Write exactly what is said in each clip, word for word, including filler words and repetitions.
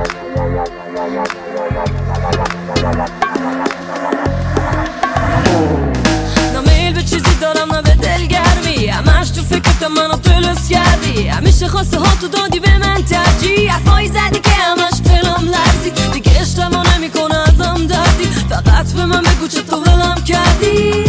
نه میل به چیزی دارم نه به دلگرمی، همش تو فکرت منو درست کردی، همیشه خواسته ها تو دادی به من ترجیح، حرفایی زدی که همش دلم لرزید، دیگه اشتباه نمیکنه ازم دردی، فقط به من بگو چطور ولم کردی،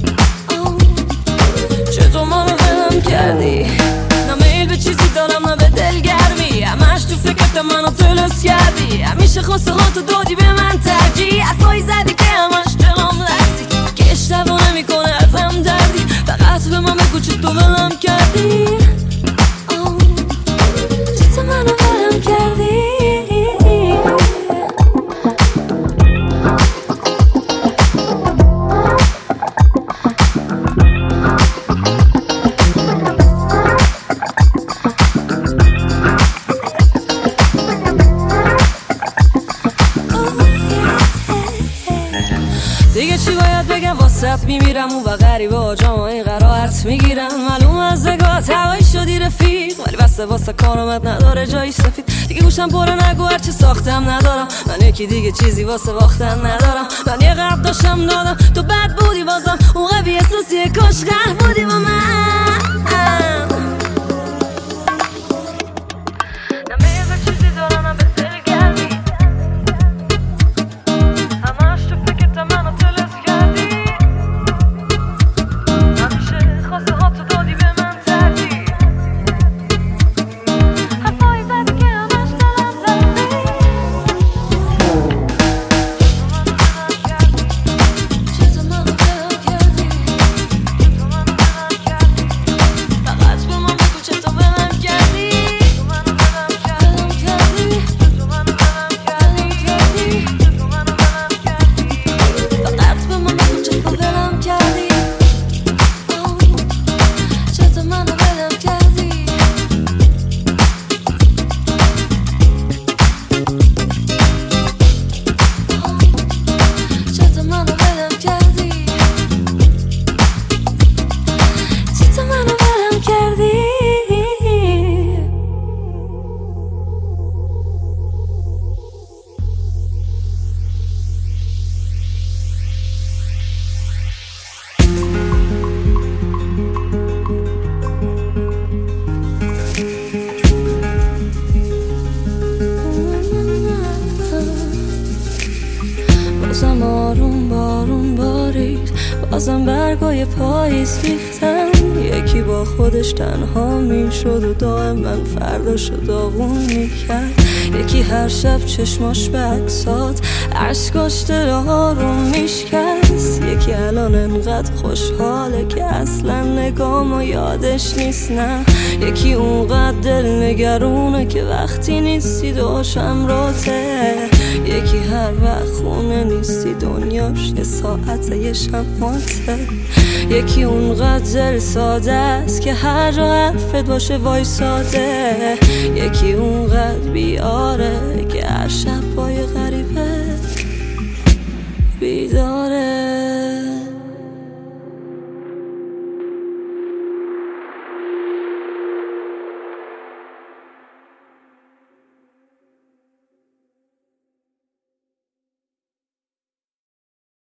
چطور منو ولم کردی. نه میل به چیزی دارم نه به دلگرمی، همش تو فکرت منو درست کردی، همیشه خواسته ها تو دادی به من ترجیح، حرفایی زدی که همش دلم لرزید، که اشتباه نمیکنه ازم دردی، فقط به من بگو چطور ولم کردی، چطور منو ولم کردی. دیگه چی باید بگم واسط میمیرم اون و غریبه ها جامعه قرارت میگیرم، معلوم از نگاهت هوایی شدی رفیق، ولی بسته واسه کارامت نداره جایی سفید، دیگه گوشم پره نگو هرچی ساختم ندارم، من یکی دیگه چیزی واسه باختن ندارم، من یه قرب داشتم دادم تو بد بودی بازم اون قوی احساسی کاش قهر بودی با من. بازم آروم بارون بارید، بازم برگای پاییز ریختن، یکی با خودش تنها میشد و دائم من فرداشو داغون میکرد، یکی هر شب چشماش به عکسات عشقاش دل آروم میشکست، یکی الان انقدر خوشحاله که اصلا نگامو یادش نیست، نه یکی اونقدر دل نگرونه که وقتی نیستی داشم راته، یکی هر وقت خونه نیستی دنیاش یه ساعته یه شماته، یکی اونقدر دل ساده است که هر جا حرفت باشه وای ساده، یکی اونقدر بیاره که هر شب